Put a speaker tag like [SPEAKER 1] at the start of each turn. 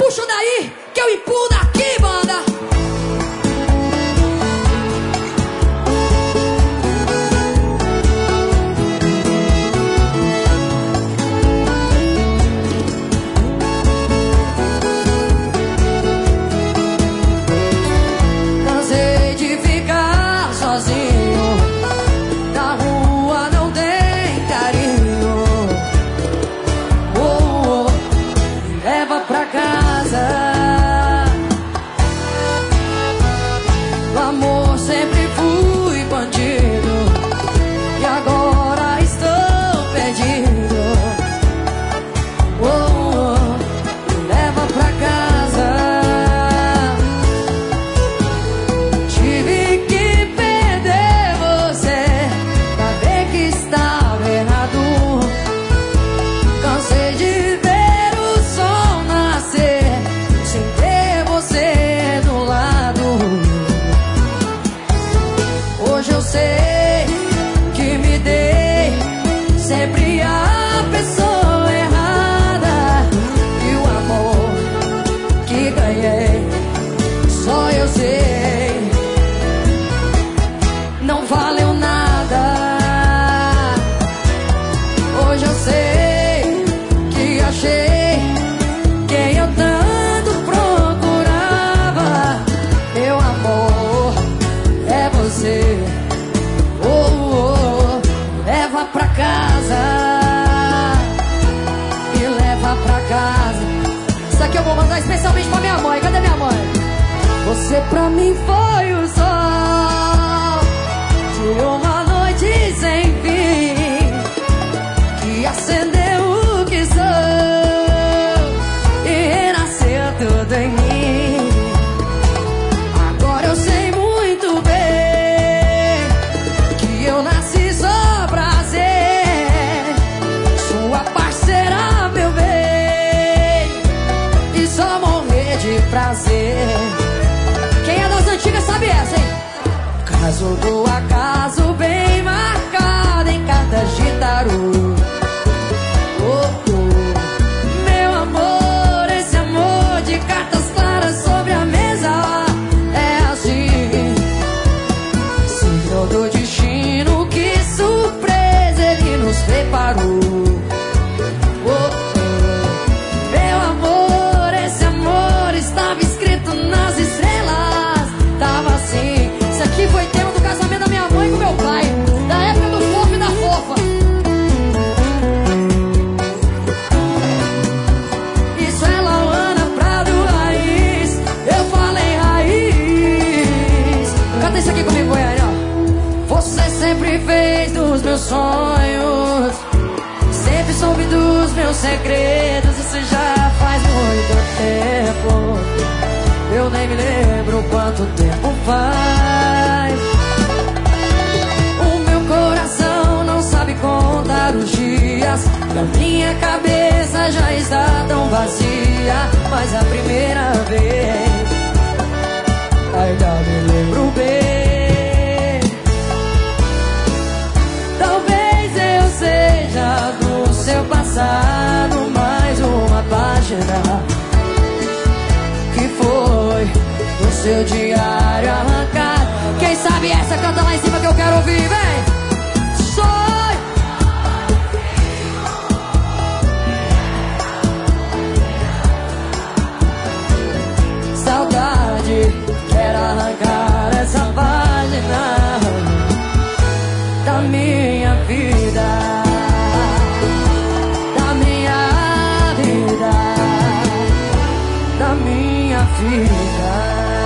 [SPEAKER 1] puxo daí, que eu empurro daqui, banda.
[SPEAKER 2] Cansei de ficar sozinho, na rua não tem carinho. Oh, oh, me leva pra casa. O amor sempre fui bandido e agora estou perdido. Oh, oh, me leva pra casa. Tive que perder você pra ver que estava errado. Cansei de ver o sol nascer sem ter você do lado. Hoje eu sei que me dei sempre a pessoa errada, e o amor que ganhei só eu sei não valeu nada. Hoje eu sei que achei quem eu tanto procurava. Meu amor é você. Oh, oh, oh, leva pra casa, me leva pra casa. Isso aqui eu vou mandar especialmente pra minha mãe. Cadê minha mãe? Você pra mim foi o sol de uma noite sem fim, que acendeu o que sou e renasceu tudo em mim. Agora eu sei muito bem que eu nasci só pra ser sua parceira, meu bem, e só morrer de prazer. Quem é das antigas sabe essa, hein? Caso do acaso bem marcado em cartas de tarô. Oh, oh, meu amor, esse amor de cartas claras sobre a mesa é assim, signo do destino, que surpresa ele nos preparou. Oh, oh, meu amor, esse amor estava escrito nas estrelas. Tava assim. Isso aqui foi tema do casamento da minha mãe com meu pai, da época do fofo e da fofa. Isso é Lauana Prado Raiz. Eu falei raiz. Canta isso aqui comigo, Goiânia. Você sempre fez dos meus sonhos, sempre soube dos meus segredos. Isso já faz muito tempo, eu nem me lembro quanto tempo faz. O meu coração não sabe contar os dias, e a minha cabeça já está tão vazia. Mas a primeira vez ainda me lembro bem. Talvez eu seja do seu passado mais uma página que foi do seu diário arrancado. Quem sabe essa canta lá em cima que eu quero ouvir, vem! Saudade, quero arrancar essa página da minha vida, da minha vida, da minha vida.